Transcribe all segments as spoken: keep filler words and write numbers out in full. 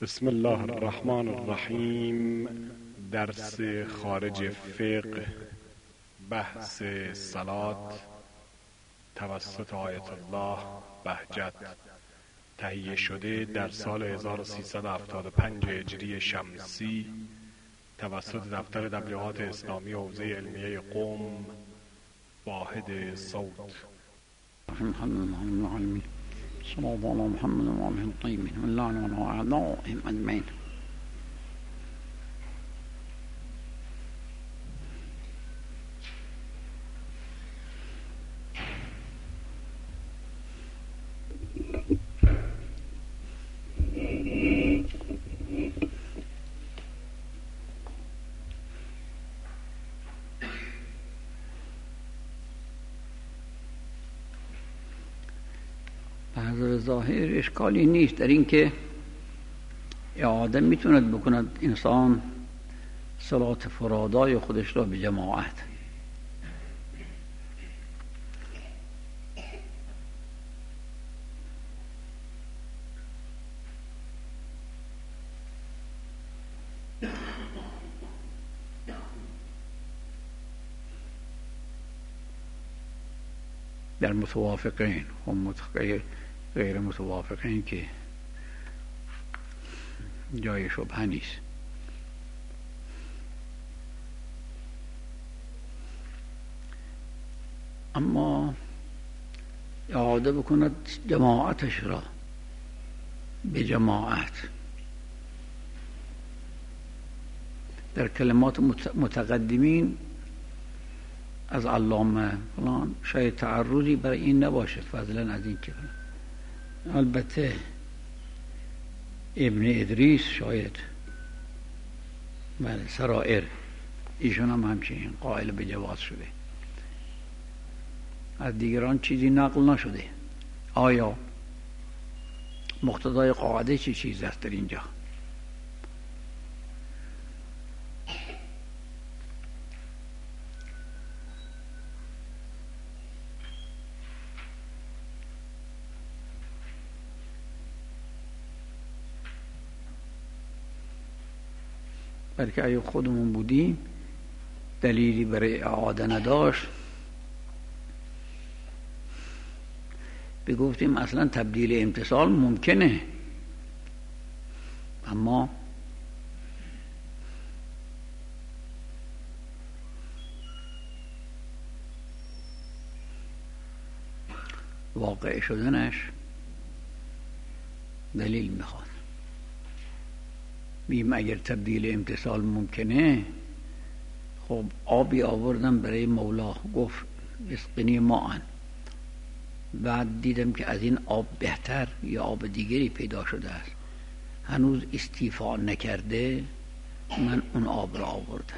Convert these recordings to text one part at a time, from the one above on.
بسم الله الرحمن الرحیم. درس خارج فقه، بحث صلات توسط آیت الله بهجت، تهیه شده در سال هزار و سیصد و هفتاد و پنج هجری شمسی توسط دفتر تبلیغات اسلامی حوزه علمیه قم، واحد صوت. صلى الله على محمد وآله الطيبين واللعن على أعدائهم أجمعين. به ظاهر اشکالی نیست در این که اعاده میتوند بکند انسان صلات فرادای خودش را به جماعت. در متوافقین و متغیر غیر متوافقین که جای شبهه نیست. اما اعاده بکند جماعتش را به جماعت. در کلمات متقدمین از علامه فلان شاید تعرضی برای این نباشه، فضلا از این که البته ابن ادریس شاید بله سرائر ایشون هم همچنین قائل به جواز شده، از دیگران چیزی نقل نشده. آیا مقتضای قاعده چی چیز است در اینجا؟ بلکه اگه خودمون بودیم دلیلی برای اعاده نداشت بگفتیم اصلا تبدیل امتصال ممکنه، اما واقع شدنش دلیل میخواد. بیم اگر تبدیل امتصال ممکنه، خب آبی آوردم برای مولا، گفت اسقنی ماء، بعد دیدم که از این آب بهتر یا آب دیگری پیدا شده است، هنوز استیفا نکرده، من اون آب را آوردم.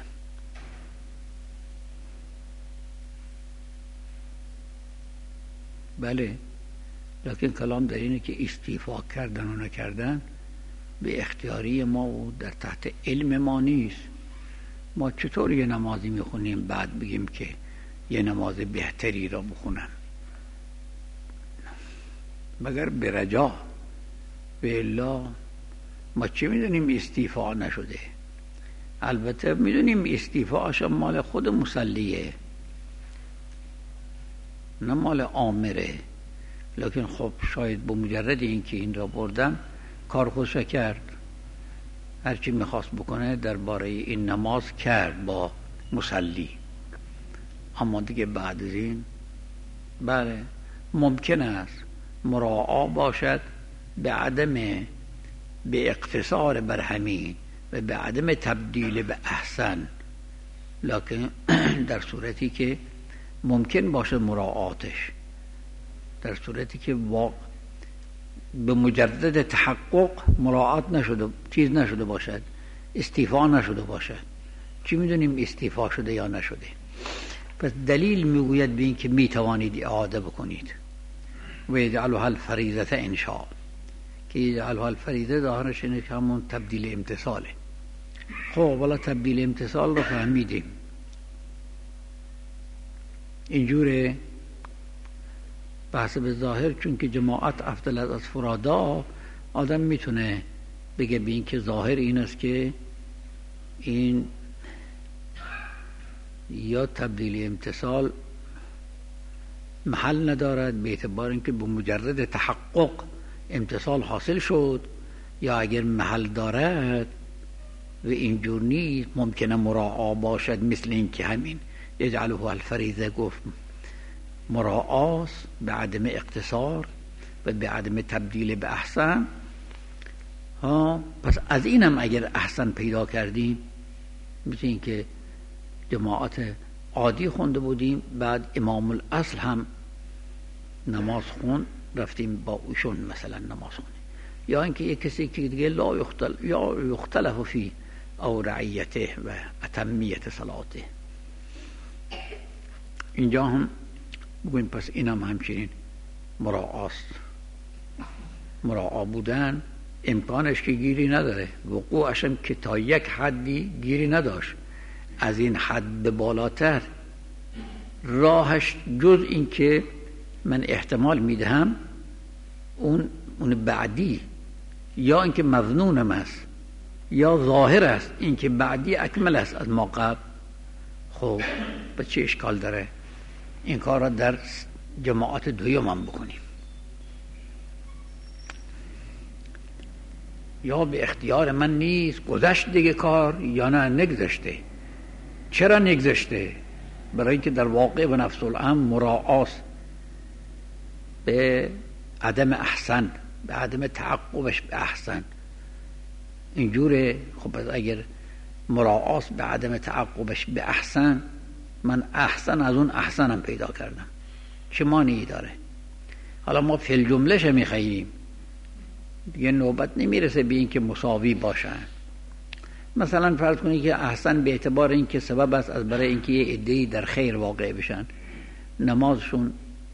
بله، لیکن کلام در اینه که استیفا کردن و نکردن به اختیاری ما و در تحت علم ما نیست. ما چطور یه نمازی میخونیم بعد بگیم که یه نماز بهتری را بخونم؟ مگر به رجا، به الا ما چه میدونیم استیفا نشده؟ البته میدونیم استیفاش مال خود مصلیه نه مال آمره، لیکن خب شاید به مجرد این که این را بردم کار خودش کرد، هرچی میخواست بکنه درباره این نماز کرد با مصلی. اما دیگه بعد از این بله ممکن است مراعا باشد به عدم به اقتصار بر همین و به عدم تبدیل به احسن، لکن در صورتی که ممکن باشه مراعاتش، در صورتی که واقع به مجرد تحقق مراعات نشده، چیز نشده باشد، استیفا نشده باشد. چی میدونیم استیفا شده یا نشده؟ پس دلیل میگوید به این که میتوانید اعاده بکنید. و یجعلها الفریضة ان شاء، که یجعلها الفریضه ظاهرش اینه که همون تبدیل امتصاله. خب والا تبدیل امتصال رو فهمیدیم، اینجوره بحث به ظاهر، چون که جماعت افضل از فرادا، آدم میتونه بگه به این که ظاهر این است که این یا تبدیل امتصال محل ندارد به اعتبار اینکه به مجرد تحقق امتصال حاصل شد، یا اگر محل دارد و اینجور نیست ممکنه مراعا باشد، مثل این که همین یجعله الفریضه گفت مراعاس به عدم اقتصار و به عدم تبدیل به احسن. ها پس از اینم اگر احسن پیدا کردیم، مثل این که جماعت عادی خونده بودیم، بعد امام الاصل هم نماز خون، رفتیم با اوشون مثلا نماز خونیم، یا اینکه یک کسی که دیگه لا یختل یا یختلف فی او رعیته و اتمیت صلاته. اینجا هم بگویم پس اینم هم همچنین مراعاست. مراعا بودن امکانش که گیری نداره، وقوعش هم که تا یک حدی گیری نداشت، از این حد به بالاتر راهش جز این که من احتمال میدهم اون اون بعدی، یا اینکه مظنونم است یا ظاهر است اینکه بعدی اکمل است از ما قبل. خب به چه اشکال داره این کار را در جماعت دویم هم بکنیم؟ یا به اختیار من نیست، گذشت دیگه کار، یا نه نگذشته. چرا نگذشته؟ برای اینکه در واقع و نفس الامر مراعاست به عدم احسن، به عدم تعقبش به احسن. اینجوره. خب اگر مراعاست به عدم تعقبش به احسن، من احسن از اون احسنم پیدا کردم، چه مانعی داره؟ حالا ما فی الجمله شه میخواییم، دیگه نوبت نمیرسه به این که مساوی باشن. مثلا فرض کنید که احسن به اعتبار این که سبب است از برای اینکه یه عده‌ای در خیر واقع بشن، نمازشون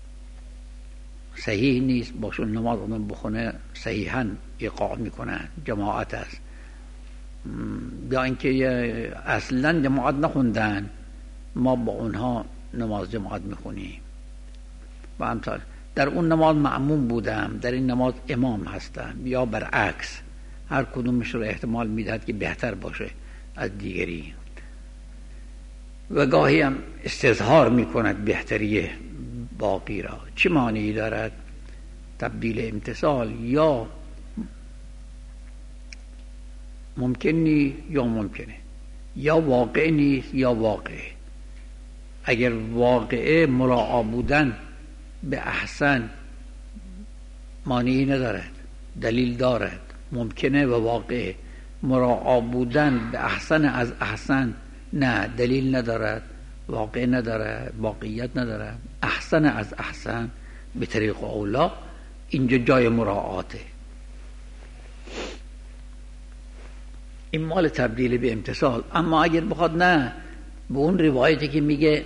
صحیح نیست، باشون نماز اونم بخونه صحیحاً ایقاع میکنن، جماعت است، یا اینکه اصلا جماعت نخوندن، ما با اونها نماز جماعت میخونیم و امثال. در اون نماز معموم بودم، در این نماز امام هستم، یا برعکس، هر کدومش رو احتمال میدهد که بهتر باشه از دیگری و گاهی هم استظهار میکند بهتری باقی را. چه معنی دارد تبدیل امتصال؟ یا ممکن نیست یا ممکنه، یا واقع نیست یا واقعه. اگر واقعه مراعا بودن به احسن معنی ندارد، دلیل دارد، ممکنه و واقعه. مراعا بودن به احسن از احسن نه، دلیل ندارد، واقع نداره، واقعیت نداره. احسن از احسن به طریق اولا، اینجا جای مراعاته. این مال تبدیل به امتصال. اما اگر بخواد نه، به اون روایتی که میگه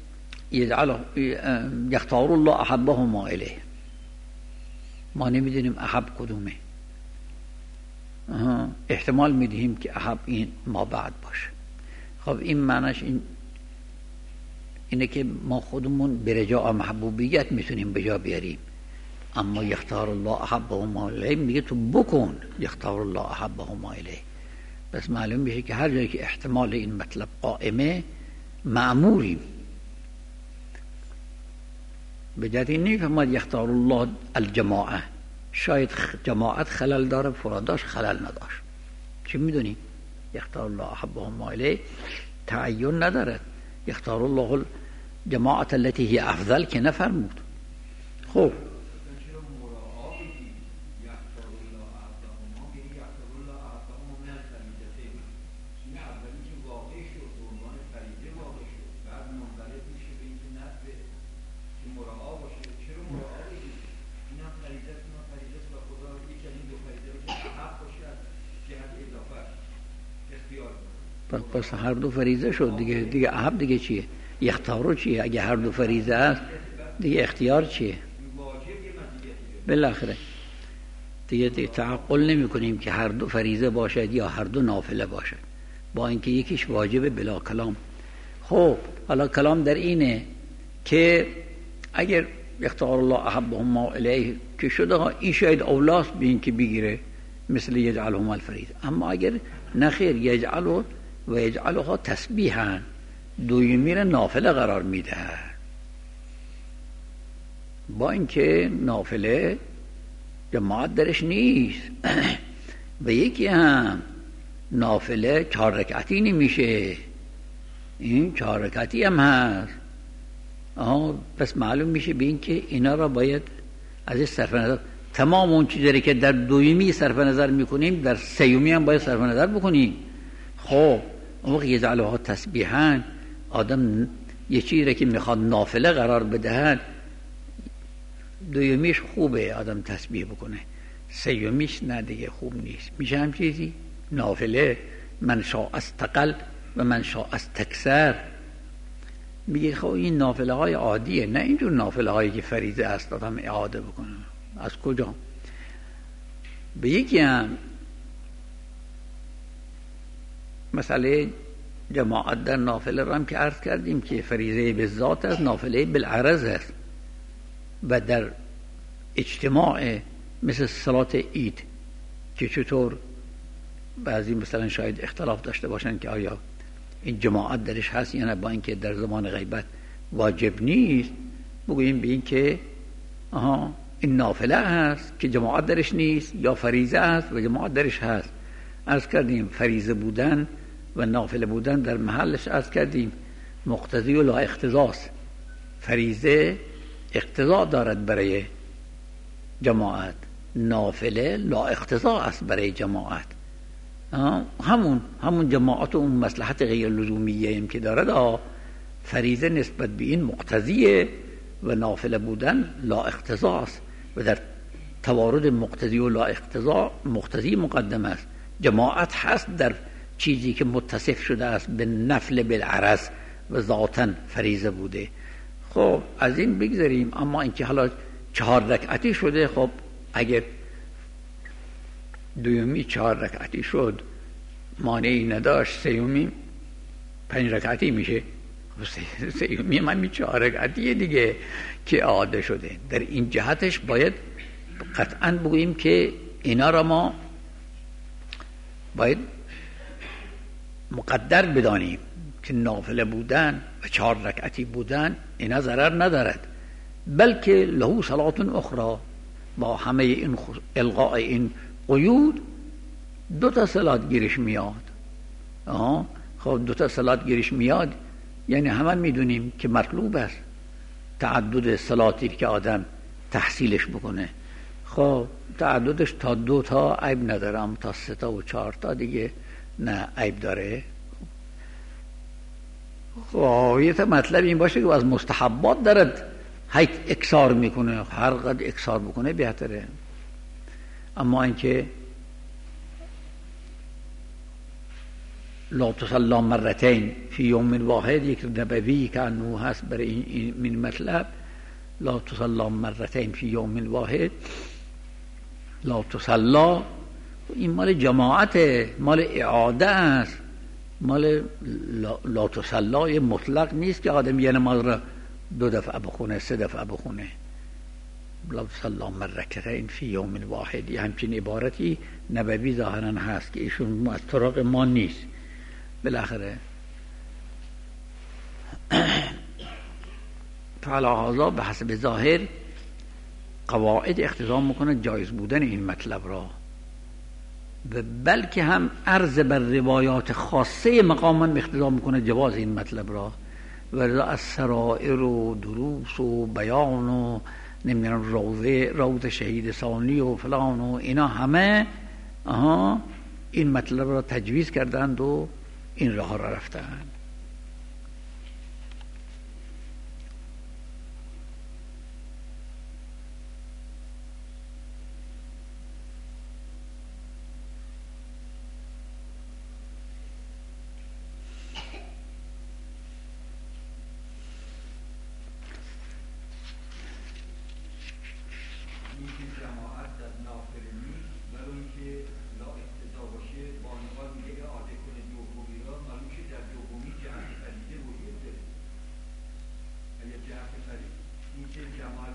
یختار الله احبهما الیه، ما نمیدونیم احب کدومه، احتمال میدهیم که احب این ما بعد باشه. خب این معنیش این اینه که ما خودمون به رجاء محبوبیت میتونیم به جا بیاریم، اما یختار الله احبهما الیه میگه تو بکن یختار الله احبهما الیه. بس معلوم میشه که هر جایی که احتمال این مطلب قائمه مأموریم. به جهت این نمیفهمد یختار الله الجماعه، شاید جماعت خلل داره، فراداش خلل نداشت، چی میدونیم؟ یختار الله احبهما الیه تعین ندارد. یختار الله الجماعه التي هي افضل که نفرمود. خب پس هر دو فریضه شد دیگه. دیگه احب دیگه چیه؟ یختارو چیه؟ اگه هر دو فریضه است دیگه اختیار چیه؟ بالاخره دیگه, دیگه تعقل نمی کنیم که هر دو فریضه باشد یا هر دو نافله باشد، با اینکه یکیش واجبه بلا کلام. خب حالا کلام در اینه که اگر یختار الله احبهما الیه که شده، این شاید اولاست به این که بگیره، مثل یجعلهم الفریض. اما اگر نخیر یجعل و یجعلها تسبیحا، دویمی را نافله قرار میده، با اینکه نافله جماعت درش نیست و یکی هم نافله چهار رکعتی نمیشه، این چهار رکعتی هم هست. آها، پس معلوم میشه به این که اینا را باید از این صرف نظر، تمام اون چیزی که در دویمی صرف نظر میکنیم در سیومی هم باید صرف نظر بکنیم. خب اون وقت یجعلها تسبیحا، آدم یه چیزی که میخواد نافله قرار بدهد، دویمیش خوبه آدم تسبیح بکنه، سیومیش نه دیگه خوب نیست. میشه هم چیزی نافله من شاء استقل و من شاء استکثر. میگه خب این نافله های عادیه، نه اینجور نافله هایی که فریضه است آدم اعاده بکنه. از کجا؟ به یکی هم مسئله جماعت در نافله رو هم که عرض کردیم که فریضه به ذات است، نافله بالعرض است و در اجتماع مثل صلات عید که چطور بعضی مثلا شاید اختلاف داشته باشن که آیا این جماعت درش هست یا نه، با اینکه در زمان غیبت واجب نیست، بگوییم به این که آها این نافله هست که جماعت درش نیست، یا فریضه است و جماعت درش هست. عرض کردیم فریضه بودن و نافله بودن در محلش عرض کردیم مقتضی و لا اقتضاست. فریضه اقتضا دارد برای جماعت، نافله لا اقتضا است برای جماعت. همون همون جماعت و اون مصلحت غیر لزومیه هم که دارد، فریضه نسبت به این مقتضیه و نافله بودن لا اقتضا است و در توارد مقتضی و لا اقتضا مقتضی مقدم است. جماعت هست در چیزی که متصف شده است به نفل بالعرض و ذاتاً فریضه بوده. خب از این بگذاریم. اما اینکه حالا چهار رکعتی شده، خب اگر دویمی چهار رکعتی شد مانعی نداشت، سیومی پنج رکعتی میشه، سیومی من می چهار رکعتیه دیگه که عاده شده. در این جهتش باید قطعاً بگوییم که اینا را ما باید مقدر بدانیم که نافله بودن و چهار رکعتی بودن اینا ضرر ندارد، بلکه له صلات اخرى. با همه این الغاء این قیود دو تا صلات گیرش میاد. آها خب دو تا صلات گیرش میاد، یعنی همه میدونیم که مطلوب است تعدد صلاتی که آدم تحصیلش بکنه. خب تعددش تا دو تا عیب ندارم، تا سه تا و چهار تا دیگه نه عیب داره. خب یه تا مطلب این باشه که از مستحبات دارد هیت اکثار میکنه، هر قد اکثار بکنه بهتره. اما اینکه لا تصلی مرتين فی یوم واحد، یک نبوی که انو هست برای این من مطلب، لا تصلی مرتين فی یوم واحد، لا تصلی این مال جماعت، مال اعاده است، مال لا تصلی مطلق نیست که آدم یه نماز را دو دفعه بخونه سه دفعه بخونه. لا تصلی مرتين فی یوم واحد، یه همچین عبارتی نبوی ظاهرا هست که ایشون از طرق ما نیست. بالاخره فعلا به حسب ظاهر قواعد اقتضا میکنه جایز بودن این مطلب را، و بلکه هم عرض بر روایات خاصه مقاما اقتضا میکنه جواز این مطلب را، و از سرائر و دروس و بیان و نمیدونم روضه روضه شهید ثانی و فلان و اینا همه آها این مطلب را تجویز کردند و این راه را رفتند.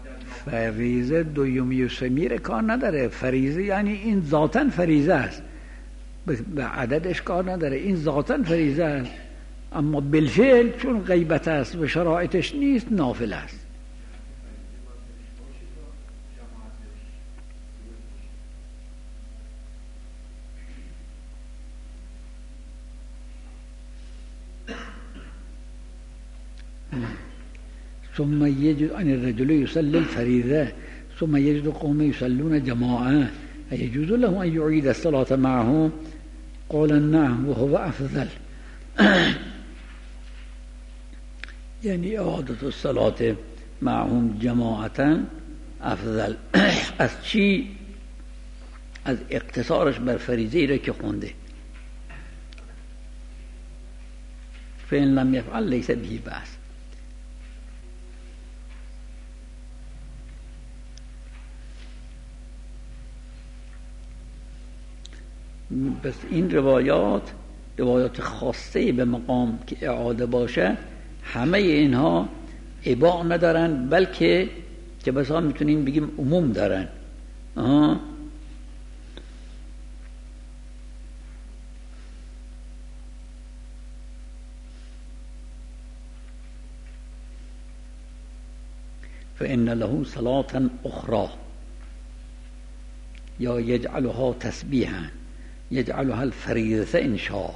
فریضه دویمی و سومی کار نداره. فریضه یعنی این ذاتاً فریضه است، به عددش کار نداره، این ذاتاً فریضه است، اما بالفعل چون غیبت است و شرایطش نیست نافل است. ثم يجد أن الرجل يصلي الفريضة ثم يجد قوم يصلون جماعة يجوز له أن يعيد الصلاة معهم؟ قال نعم وهو أفضل. يعني إعادة الصلاة معهم جماعة أفضل. از چی؟ از اقتصارش بر فریضه‌ای را که خونده. فإن لم يفعل ليس به بأس. بس این روایات روایات خاصه به مقام که اعاده باشه همه اینها اباع ندارن، بلکه که بسا میتونیم بگیم عموم دارن. آه. فإن له صلاة أخرى یا یجعلها تسبیحا یجعلها الفریضه ان شاء.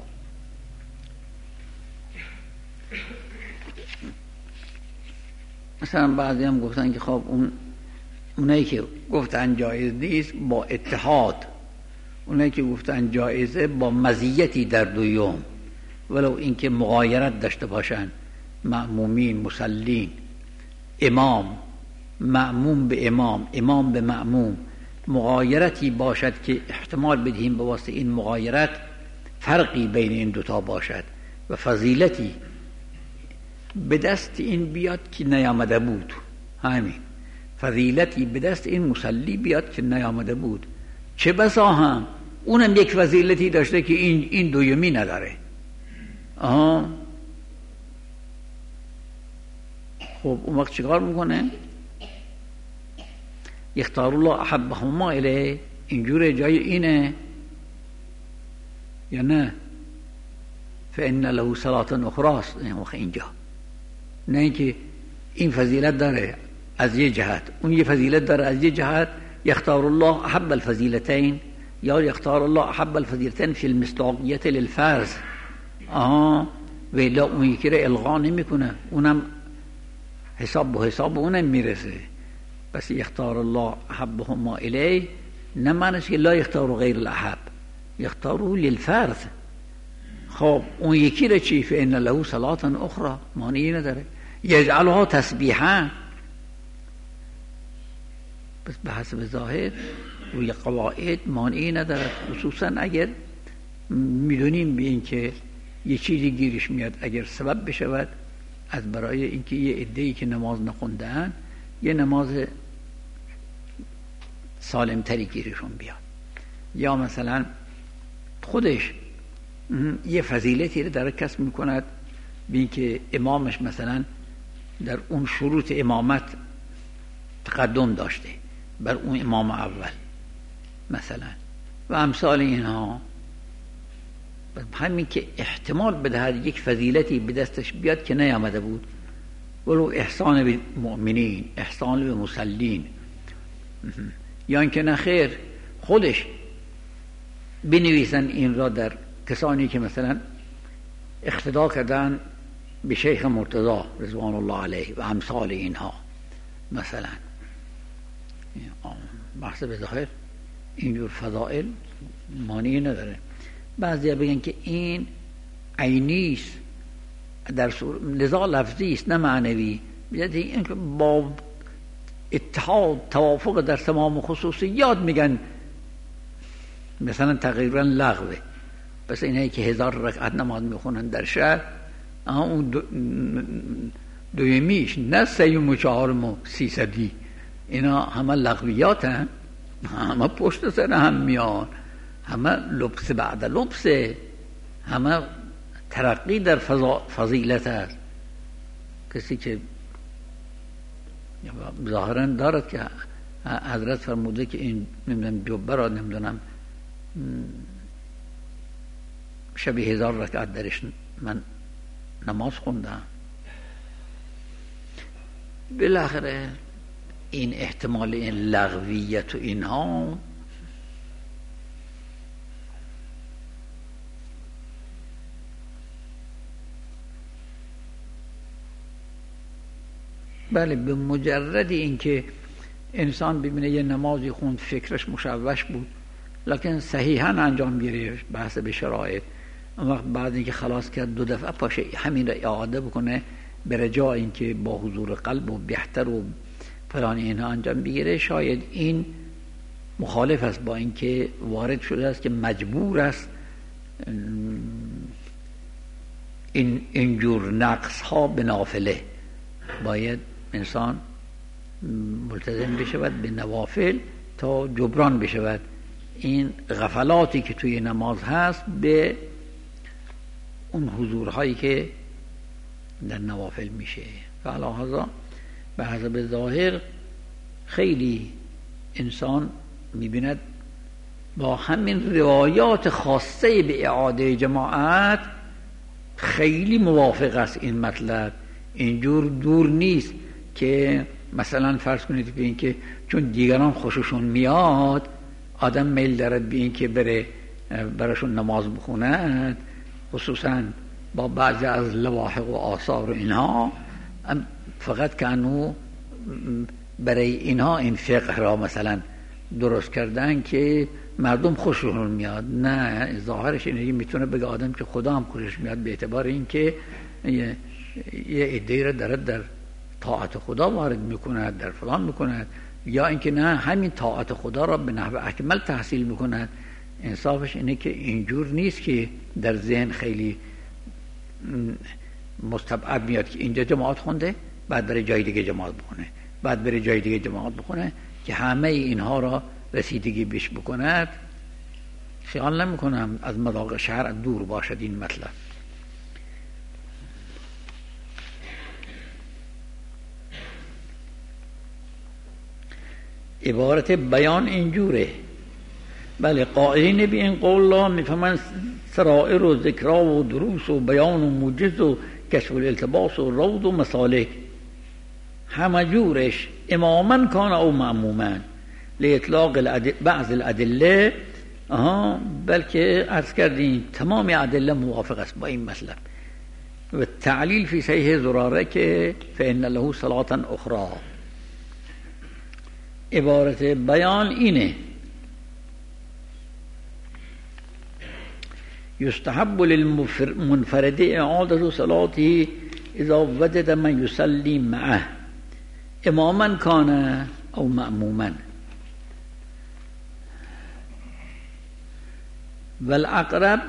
مثلا بعضی هم گفتن که خب اون اونایی که گفتن جایز نیست با اتحاد، اونایی که گفتن جایزه با مزیتی در دویوم، ولو اینکه مغایرت داشته باشن، مأمومین، مسلین، امام، مأموم به امام، امام به مأموم، مغایرتی باشد که احتمال بدهیم به واسطه این مغایرت فرقی بین این دوتا باشد و فضیلتی به دست این بیاد که نیامده بود، همین فضیلتی به دست این مصلی بیاد که نیامده بود، چه بسا هم اونم یک فضیلتی داشته که این این دویمی نداره. آها خب اون وقت چیکار میکنه؟ یختار الله احبهما الیه، اینجوره جای اینه یا نه؟ فإن له صلاة اخراست اینجا، نه اینکه این فضیلت داره از یه جهت، اون یه فضیلت داره از یه جهت. یختار الله احب الفضیلتین یا یختار الله احب الفضیلتین فی المصداقیت للفرض. آها ولی اون یکی را الغا نمیکنه، اونم حساب به حساب اونم میرسه. بس یختار الله احبهما الیه نه معنیش که لا یختار غیر الاحب، یختارو للفرض. خب اون یکی را چی؟ فإن له صلاة اخرى، معنی نداره. یجعلها تسبیحا، بس به حسب ظاهر روی قواعد معنی نداره، خصوصا اگر میدونیم به این که یه چیزی گیرش میاد اگر سبب بشود از برای اینکه یه عده‌ای که نماز نخوندن یه نماز سالم تری گیرشون بیاد، یا مثلا خودش یه فضیلتی رو داره کسب میکند بین که امامش مثلا در اون شروط امامت تقدم داشته بر اون امام اول مثلا و امثال اینها. همین که احتمال بدهد یک فضیلتی به دستش بیاد که نیامده بود، ولو احسان به مؤمنین، احسان به مسلین، یا اینکه نخیر خودش بنویسن این را در کسانی که مثلا اقتدا کردن به شیخ مرتضی رضوان الله علیه و امثال اینها مثلا. بحث به ظاهر اینجور فضائل معنی نداره. بعضی بگن که این عینی است در صورت لذا لفظی است نه معنوی، این که با اتحاد توافق در تمام خصوصیات میگن مثلا تقریبا لغوه. پس اینایی که هزار رکعت نماز میخونن در شهر اون دو دویمیش نه سیوم و چهارم و سیصدی، اینا همه لغویات هم، همه پشت سر هم میان، همه لبس بعد لبس، همه ترقی در فضیلت است. کسی که ظاهرا دارد که حضرت فرموده که این نمیدونم جبه را نمیدونم شبیه هزار رکعت درش من نماز خوندم. بالاخره این احتمال این لغویت و اینها بله، به مجرد اینکه انسان ببینه یه نمازی خوند فکرش مشوش بود لکن صحیحاً انجام گرفت بحث به شرایط، اون وقت بعد اینکه خلاص کرد دو دفعه پاشه همین را اعاده بکنه به رجای اینکه با حضور قلب و بهتر و فلان اینها انجام بگیره، شاید این مخالف است با اینکه وارد شده است که مجبور است این اینجور نقص ها به نافله باید انسان ملتزم بشود به نوافل تا جبران بشود این غفلاتی که توی نماز هست به اون حضورهایی که در نوافل میشه. و علاوه به حسب ظاهر خیلی انسان میبیند با همین روایات خاصه به اعاده جماعت خیلی موافق است این مطلب. اینجور دور نیست که مثلا فرض کنید به این که چون دیگران خوششون میاد آدم میل دارد به این که بره براشون نماز بخوند، خصوصا با بعضی از لواحق و آثار و اینها، فقط که انو برای اینها این فقه را مثلا درست کردن که مردم خوششون میاد. نه، ظاهرش اینه میتونه بگه آدم که خدا هم خوشش میاد به اعتبار این که یه عده‌ای را دارد در طاعت خدا وارد میکند، در فلان میکند، یا اینکه نه همین طاعت خدا را به نحو اکمل تحصیل میکند. انصافش اینه که اینجور نیست که در ذهن خیلی مستبعد میاد که اینجا جماعت خونده بعد بره جای دیگه جماعت بخونه، بعد بره جای دیگه جماعت بخونه، که همه اینها را رسیدگی بش بکند. خیال نمی کنم از مذاق شرع دور باشد این مطلب. عبارت بیان اینجوره. بله، قائلین به این قول لا میفهمن سرائر و ذکرا و دروس و بیان و موجز و کشف الالتباس و روض و مسالک همه جورش اماما کان او معموما لاطلاق بعض الادله. آها، بلکه عرض کردیم تمام ادله موافق است با این مطلب. و تعلیل فی صحیح زراره که فإن له صلاة اخرى. عبارت بیان اینه: یستحب للمنفرد اعادة صلاته اذا وجد من يصلي معه اماما کان او مأموما. والاقرب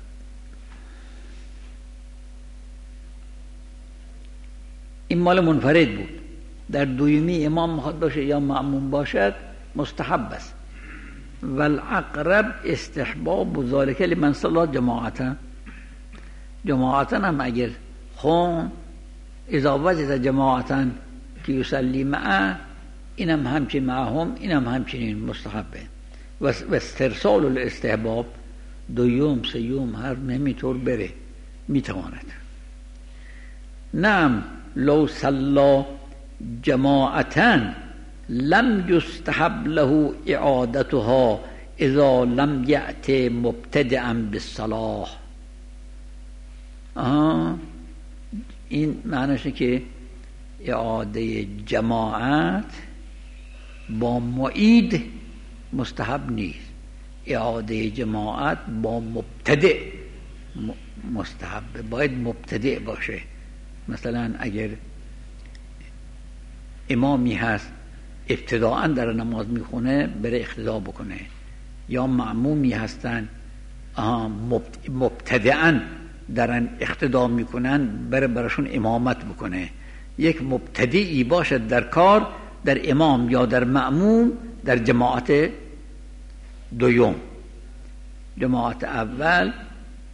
این مال منفرد بود، در دویمی امام میخواد باشه یا مأموم باشد مستحب است. والاقرب استحباب ذلك لمن صلى جماعتا. جماعتا هم اگر خون اذا وجد جماعتا که یصلی معه، اینم همچنین معهم، اینم همچنین مستحبه. و استرسال الاستحباب دویوم سیوم هر نمیطور بره میتواند. نعم لو صلى جماعتا لم يستحب له اعادتها اذا لم يأت مبتدئا بالصلاة. آه این معنیشه که اعاده جماعت با معید مستحب نیست، اعاده جماعت با مبتدئ مستحب، باید مبتدئ باشه. مثلا اگر امامی هست ابتداءً در نماز میخونه بره اقتدا بکنه، یا معمومی هستن مبتدئاً درن اقتدا میکنن بره براشون امامت بکنه. یک مبتدئی باشد در کار، در امام یا در معموم، در جماعت دوم. جماعت اول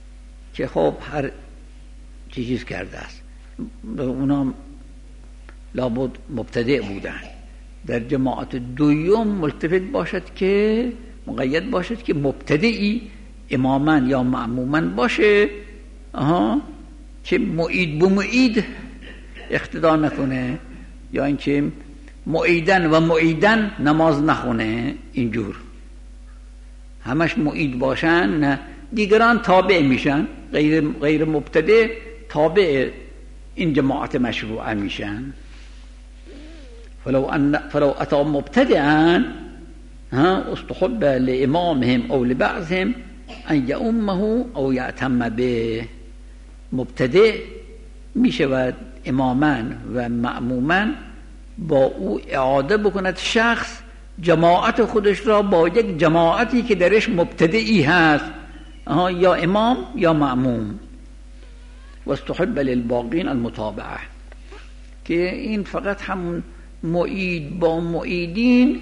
که خب هر چیز کرده است، اونا لابد مبتدع بودن. در جماعت دوم ملتفت باشد که مقید باشد که مبتدعی اماما یا معموما باشه، آها، که معید به معید اقتدا نکنه، یا اینکه معیدن و معیدن نماز نخونه. اینجور همش معید باشن، نه دیگران تابع میشن، غیر غیر مبتدع تابع این جماعت مشروعه میشن. فلو ان فلو اتى مبتدعا ها استحب لامامهم او لبعضهم ان یؤمه او یأتم به. مبتدع میشود اماما و معموما با او اعاده بکند شخص جماعت خودش را با یک جماعتی که درش مبتدعی هست، یا امام یا معموم. و استحب للباقین المتابعه، که این فقط همون معید با معیدین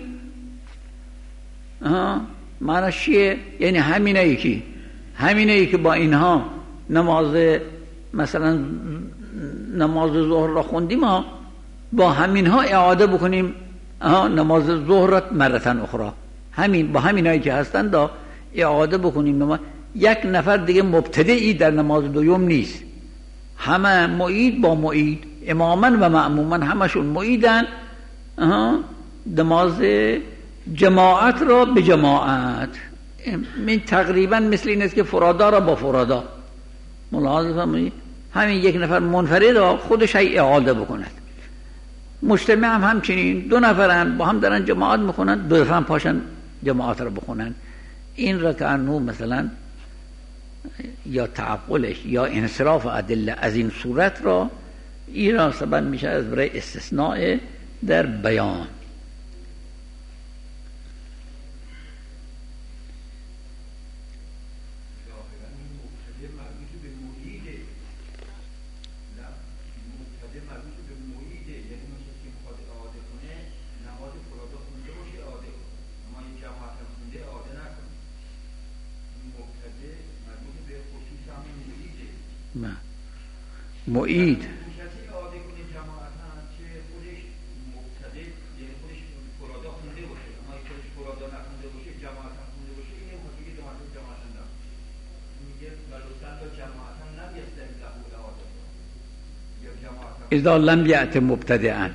معنیش چیه؟ یعنی همینه که همینه که با اینها نماز مثلا نماز ظهر را خوندیم، ها با همینها اعاده بکنیم نماز ظهر را مرتن اخرى، همین با همینایی که هستن دا اعاده بکنیم. نماز یک نفر دیگه مبتدعی در نماز دوم نیست، همه معید با معید، اماما و معموما همشون معیدن. نماز جماعت را به جماعت، این تقریبا مثل این است که فرادا را با فرادا. ملاحظه فرمایید همین یک نفر منفرد را خودش هی اعاده بکند. مجتمع هم همچنین، دو نفرن با هم دارن جماعت میکنن، دو نفر پاشن جماعت را بخونن. این را که انو مثلا یا تعقلش یا انصراف ادله از این صورت را، این را سبب میشه از برای استثناء در بیان. معید اذا لم یأت مبتدعا،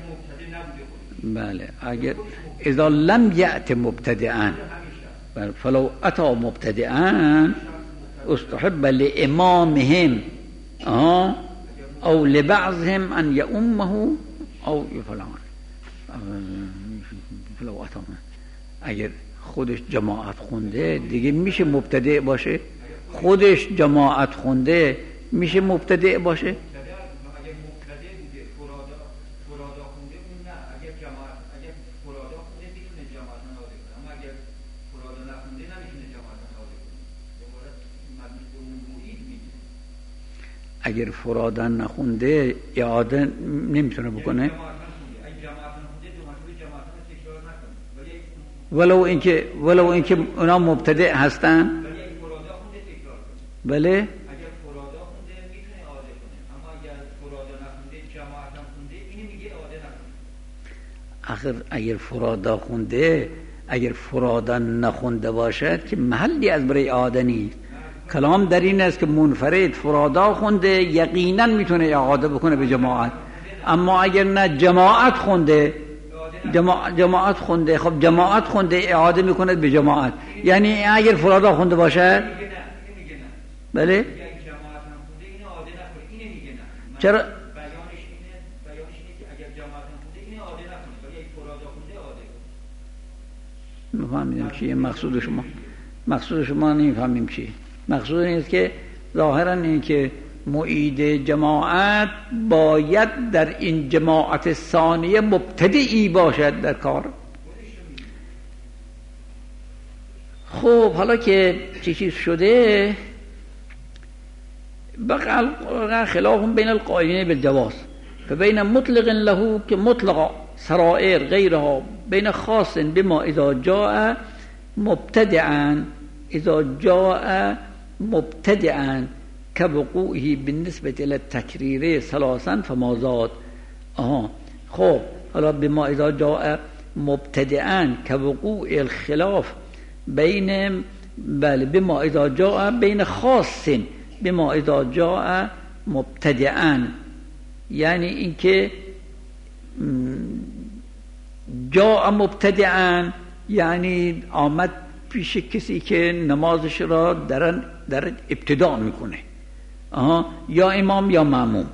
بله اگر اذا لم یأت مبتدعا فلو اتی مبتدعا استحب لامامهم او لبعضهم ان یؤمه او فلان. فلو اتی اگر خودش جماعت خونده دیگه میشه مبتدع باشه، خودش جماعت خونده میشه مبتدع باشه. اگر فرادا نخونده اعاده نمیتونه بکنه، ولو اینکه ولو اینکه اونا مبتدع هستن. بله اگر فرادا خونده میتونه اعاده کنه، اما اگر فرادا نخونده جماعت هم خونده اینو میگه اعاده نکنه. آخر اگر فرادا خونده، اگر فرادا نخونده باشد که محلی از برای اعاده نیست. کلام در این است که منفرد فرادا خونده یقینا میتونه اعاده بکنه به جماعت، اما اگر نه جماعت خونده جماعت, جماعت خونده خب جماعت خونده اعاده میکنه به جماعت. یعنی اگر فرادا خونده باشه بله چرا بیانش اینه بیانش اینه که اگر جماعت خونده اینو اعاده نکنه، ولی اگه فرادا خونده اعاده کنه. نفهمیدم چیه مقصود شما. مقصود شما نمیفهمیم چیه. مقصود این است که ظاهرا این که معید جماعت باید در این جماعت ثانیه مبتدعی باشد در کار. خب حالا که چیز شده بقى خلاف بین القائلین بالجواز فبین مطلق له که مطلق سرائر غیرها بین خاص بما اذا جاء مبتدعا اذا جاء مبتدعا كوقوعه بالنسبة الى التكرير ثلاثا فما زاد. آها خب حالا بما اذا جاء مبتدئا كوقوع الخلاف بین بله بما اذا جاء بین خاص بما اذا جاء مبتدئا، یعنی اینکه جاء مبتدئا یعنی آمد پیش کسی که نمازش را در در ابتدا میکنه، آها، یا امام یا مأموم.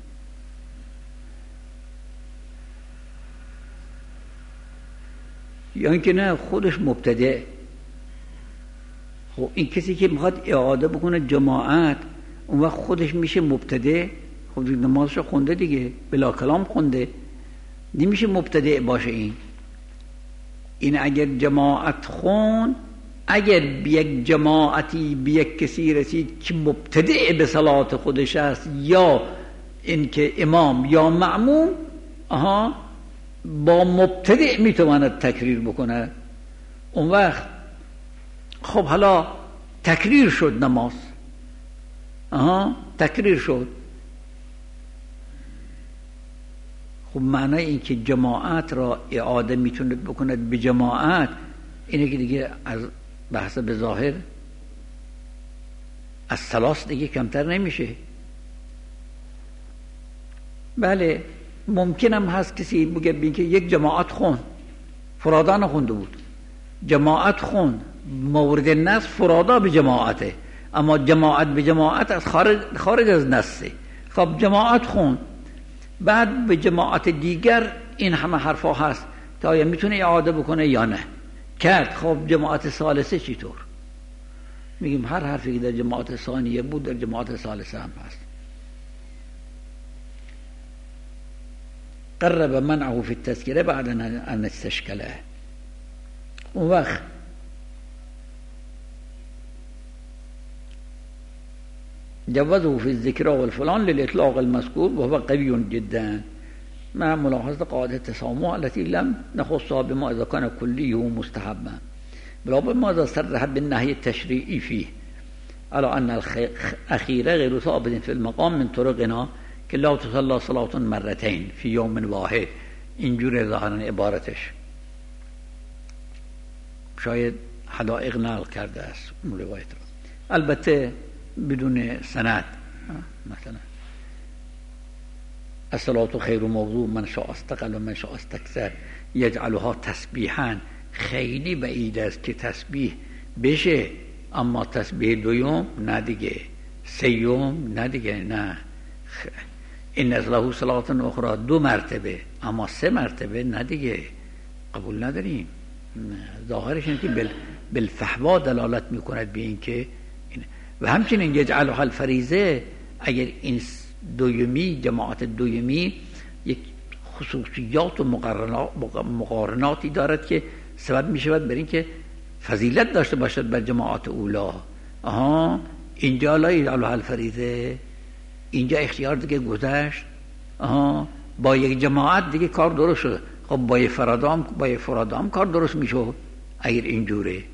یا اینکه نه خودش مبتدئ. خب این کسی که میخواد اعاده بکنه جماعت، اون وقت خودش میشه مبتدئ. خب نمازش خونده دیگه، بلا کلام خونده، نمیشه مبتدئ باشه. این این اگر جماعت خون، اگر به یک جماعتی به یک کسی رسید که مبتدئ به صلات خودش است یا اینکه امام یا مأموم، آها، با مبتدئ میتواند تکریر بکنه. اون وقت خب حالا تکریر شد نماز، آها، تکریر شد. خب معنی این که جماعت را اعاده میتونه بکند به جماعت، اینه که دیگه از بحث به ظاهر از ثلاث دیگه کمتر نمیشه. بله ممکنم هست کسی بگه بین که یک جماعت خون، فرادا نخونده بود، جماعت خون، مورد نص فرادا به جماعته، اما جماعت به جماعت از خارج, خارج از نصه. خب جماعت خون، بعد به جماعت دیگر این همه حرفا هست تا آیا میتونه اعاده بکنه یا نه، کرد. خب جماعت ثالثه چطور؟ میگیم هر حرفی که در جماعت ثانیه بود در جماعت ثالثه هم هست. قرب منعه فی التذکره بعد ان استشکله. اون وقت جوزه في الذكر والفلان للإطلاق المذكور وهو قوي جدا مع ملاحظة قاعدة التسامح التي لم نخصها بما إذا كان كليه مستحبا بلا بما إذا صرح بالنهي التشريعي فيه على أن الأخيرة غير ثابت في المقام من طرقنا که لا تصلى صلاة مرتين في يوم واحد. اینجور ظاهرا عبارتش شاید حدائق نقل کرده است اون روایت را، البته بدون سند. مثلا الصلاة خیر موضوع من شاء استقل و من شاء استکثر یجعلها تسبیحا، خیلی بعید است که تسبیح بشه، اما تسبیح دوم نه دیگه، سیوم نه دیگه، نه این از له صلاة اخرى دو مرتبه، اما سه مرتبه نه دیگه، قبول نداریم. ظاهرش اینه که بل بالفحوا دلالت میکند به این که این. و همچنین یجعلها الفریضه، اگر این دویمی جماعت دویمی یک خصوصیات و مقارناتی دارد که سبب می شود بر این که فضیلت داشته باشد بر جماعت اولا. آها، اینجا لا یجعلها الفریضه، اینجا اختیار دیگه گذشت. آها، با یک جماعت دیگه کار درست شد. خب با فرادام با فرادام کار درست میشه اگر اینجوره.